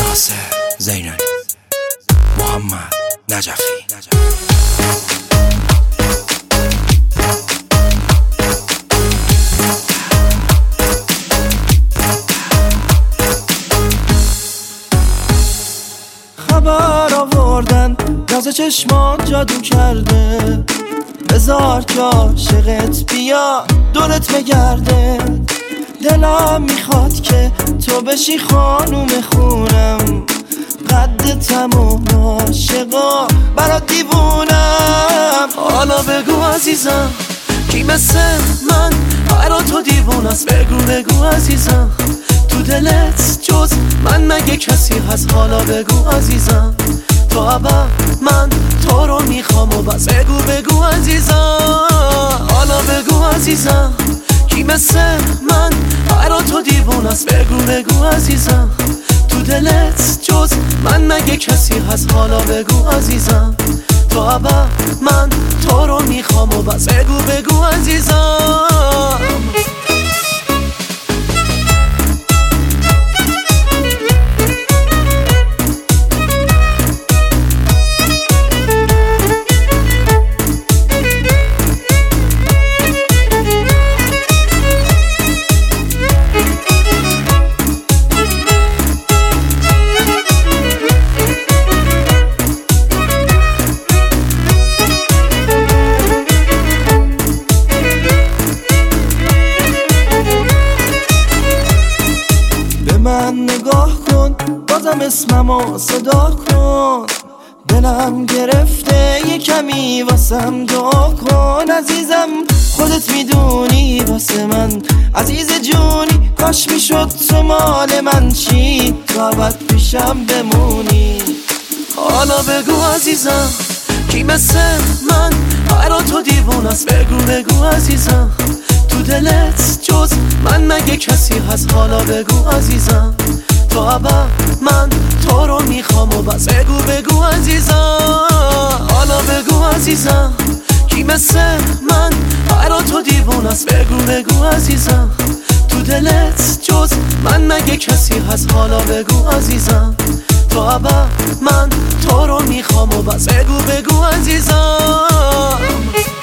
ناصر زینالی، محمد نجفی. خبر آوردن راز چشمان جادو کرده، بذار که عاشقت بیا دورت بگرده. دلم میخواد که تو بشی خانوم خونم، قد تمام عاشقا برات دیوونم. حالا بگو عزیزم کی مثل من برا تو دیوونست. بگو بگو عزیزم تو دلت جز من مگه کسی هست. حالا بگو عزیزم تو ابد من تو رو میخوام و بس. بگو عزیزم حالا بگو عزیزم کی مثل من برا تو دیوونست. بگو عزیزم تو دلت جز من مگه کسی هست. حالا بگو عزیزم تو ابد من تو رو میخوام و بس. بگو عزیزم. من نگاه کن بازم اسممو صدا کن، دلم گرفته یه کمی واسم دعا کن. عزیزم خودت میدونی واسه من عزیز جونی، کاش میشد تو مال من چی تو ابد پیشم بمونی. حالا بگو عزیزم کی مثل من برا تو دیوونست. بگو عزیزم تو دلت جز من مگه کسی هست. حالا بگو عزیزم تو ابد من تو رو میخوام و بس. بگو عزیزم حالا بگو عزیزم کی مثل من برا تو دیوونست. بگو عزیزم تو دلت جز من مگه کسی هست. حالا بگو عزیزم تو ابد من تو رو میخوام و بس. بگو عزیزم.